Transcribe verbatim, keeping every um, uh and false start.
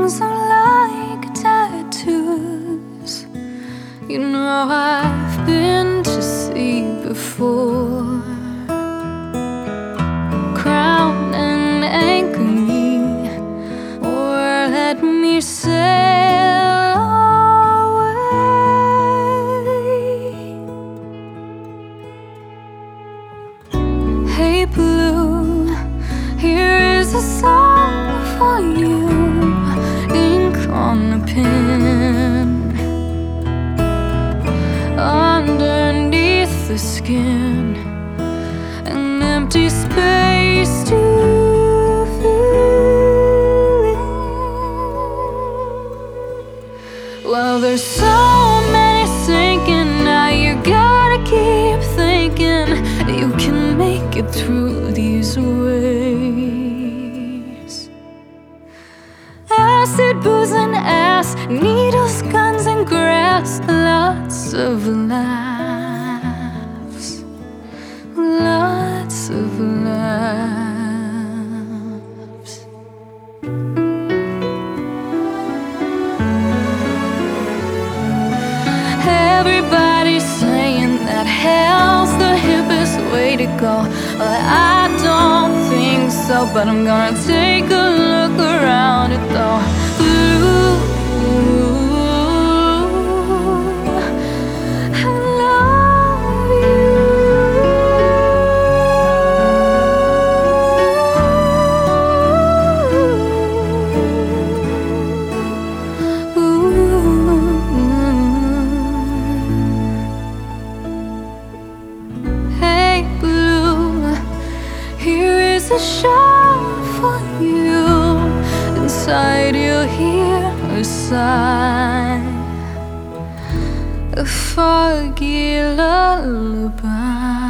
things are like tattoos. You know I've been to sea before. Crown and anchor me, or let me sail away. Hey blue, here is a song for you, ink on a pen. Underneath the skin, an empty space to fill in. Well, there's so many sinking, now you gotta keep thinking you can make it through these waves. Acid, booze and ass, needles, guns and grass, lots of laughs, lots of laughs. Everybody's saying that hell's the hippest way to go. Well, I don't think so, but I'm gonna take a look around it though. Blue, I love you. Hey blue, here is a show for you. Inside you'll hear a sigh, a foggy lullaby.